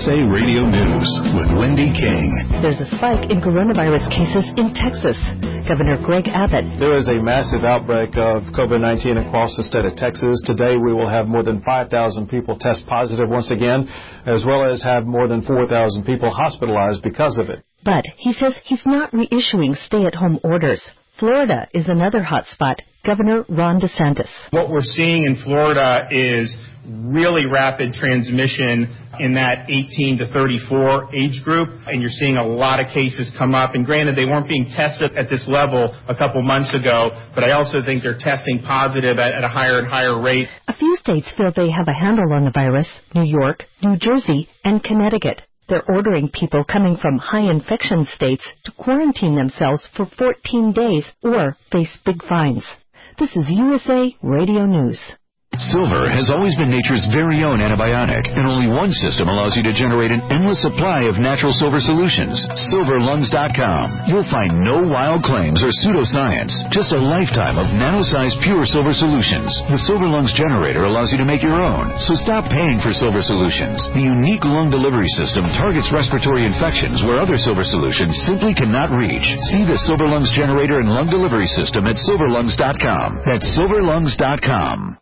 USA Radio News with Wendy King. There's a spike in coronavirus cases in Texas. Governor Greg Abbott. There is a massive outbreak of COVID-19 across the state of Texas. Today we will have more than 5,000 people test positive once again, as well as have more than 4,000 people hospitalized because of it. But he says he's not reissuing stay-at-home orders. Florida is another hot spot. Governor Ron DeSantis. What we're seeing in Florida is really rapid transmission in that 18 to 34 age group, and you're seeing a lot of cases come up. And granted, they weren't being tested at this level a couple months ago, but I also think they're testing positive at a higher and higher rate. A few states feel they have a handle on the virus: New York, New Jersey, and Connecticut. They're ordering people coming from high infection states to quarantine themselves for 14 days or face big fines. This is USA Radio News. Silver has always been nature's very own antibiotic, and only one system allows you to generate an endless supply of natural silver solutions. SilverLungs.com. You'll find no wild claims or pseudoscience, just a lifetime of nano-sized pure silver solutions. The Silver Lungs generator allows you to make your own, so stop paying for silver solutions. The unique lung delivery system targets respiratory infections where other silver solutions simply cannot reach. See the Silver Lungs generator and lung delivery system at SilverLungs.com. That's SilverLungs.com.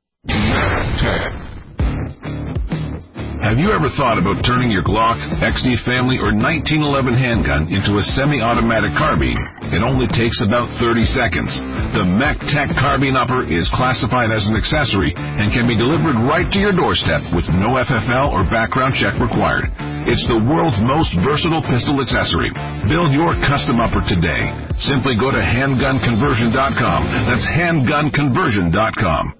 Have you ever thought about turning your Glock, XD family, or 1911 handgun into a semi-automatic carbine? It only takes about 30 seconds. The MechTech Carbine Upper is classified as an accessory and can be delivered right to your doorstep with no FFL or background check required. It's the world's most versatile pistol accessory. Build your custom upper today. Simply go to handgunconversion.com. That's handgunconversion.com.